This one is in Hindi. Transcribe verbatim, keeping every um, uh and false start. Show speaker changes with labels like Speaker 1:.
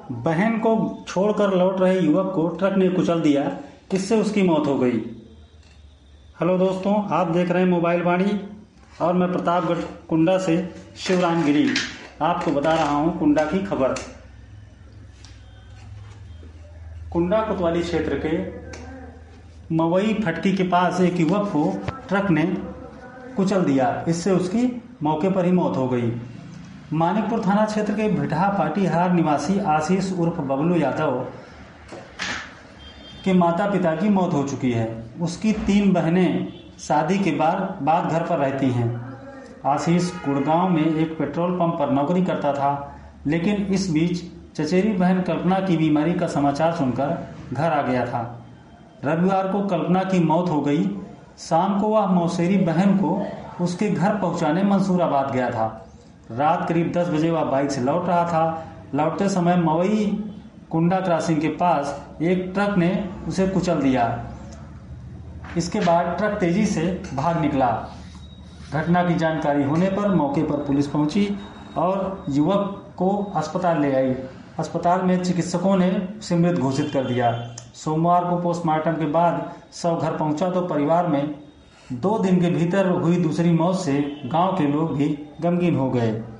Speaker 1: बहन को छोड़कर लौट रहे युवक को ट्रक ने कुचल दिया, इससे उसकी मौत हो गई। हेलो दोस्तों, आप देख रहे हैं मोबाइल वाणी और मैं प्रतापगढ़ कुंडा से शिवराम गिरी आपको बता रहा हूं कुंडा की खबर। कुंडा कोतवाली क्षेत्र के मवई फटकी के पास एक युवक को ट्रक ने कुचल दिया, इससे उसकी मौके पर ही मौत हो गई। मानिकपुर थाना क्षेत्र के भिठा पाटीहार निवासी आशीष उर्फ बबलू यादव के माता पिता की मौत हो चुकी है। उसकी तीन बहनें शादी के बाद बाद घर पर रहती हैं। आशीष गुड़गांव में एक पेट्रोल पंप पर नौकरी करता था, लेकिन इस बीच चचेरी बहन कल्पना की बीमारी का समाचार सुनकर घर आ गया था। रविवार को कल्पना की मौत हो गई। शाम को वह मौसेरी बहन को उसके घर पहुंचाने मंसूराबाद गया था। रात करीब दस बजे वह बाइक से लौट रहा था। लौटते समय मवई कुंडा क्रॉसिंग के पास एक ट्रक ने उसे कुचल दिया। इसके बाद ट्रक तेजी से भाग निकला। घटना की जानकारी होने पर मौके पर पुलिस पहुंची और युवक को अस्पताल ले आई। अस्पताल में चिकित्सकों ने उसे मृत घोषित कर दिया। सोमवार को पोस्टमार्टम के बाद शव घर पहुंचा तो परिवार में दो दिन के भीतर हुई दूसरी मौत से गांव के लोग भी गमगीन हो गए।